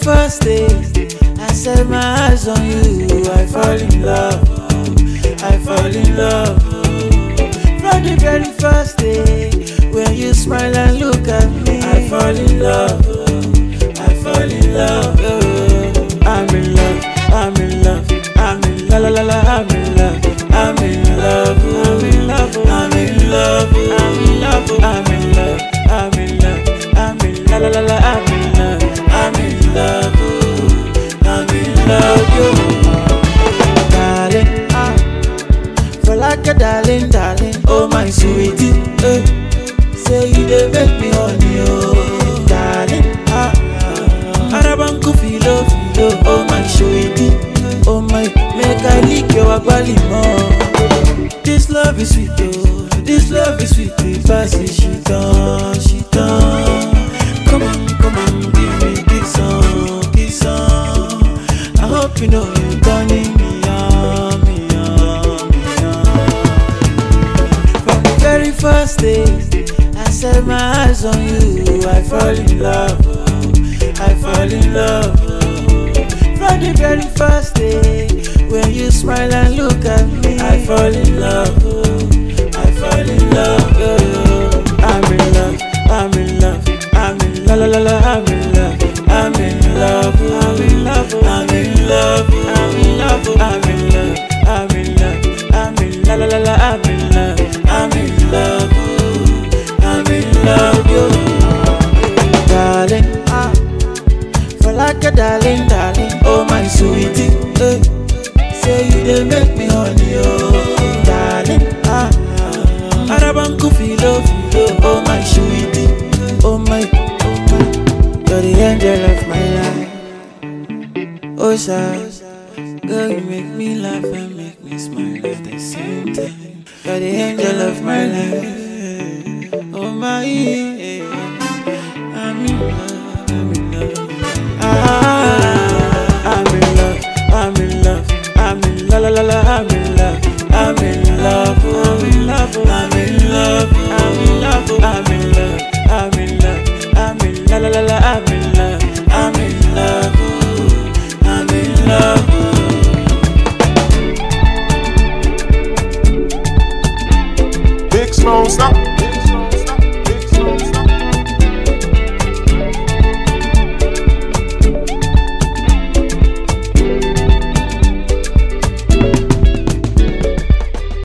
first day I set my eyes on you, I fall in love, I fall in love. From the very first day when you smile and look at me, I fall in love, I fall in love. I'm in love, I'm in love, I'm in la la la la, I'm in love, I'm in love, I'm in love, I'm in love, I'm in love, I'm in love, I'm in love, I'm in la la la la, I'm in love, I'm in love, I'm in love, darling, for like a darling, darling, oh my sweetie, say you dey make me honey, oh darling, Arabanku filo filo, oh my sweetie, oh my, make I lick your body more. This love is sweet, oh, this love is sweet, pass it, she done, she done. Come on, give me this song, kiss song. I hope you know you're turning me on, me on, me on. From the very first day I set my eyes on you, I fall in love, I fall in love. From the very first day when you smile and look at me, I fall in love, I fall in love. I'm in love, I'm in love, I'm in la la la la, I'm in love, I'm in love, I'm in love, I'm in love, I'm in love, I'm in love, I'm in love, I'm in la la la la, I'm in love, I'm in love, I'm in love, darling, for like a darling, darling, oh my sweetie, say you dey make me honey, oh darling, Arabanku filo filo, oh my sweetie, oh my, you're the angel of my life, oh sir, girl you make me laugh and make me smile at the same time. You're the angel of my life, oh my, I'm in love, I'm in love.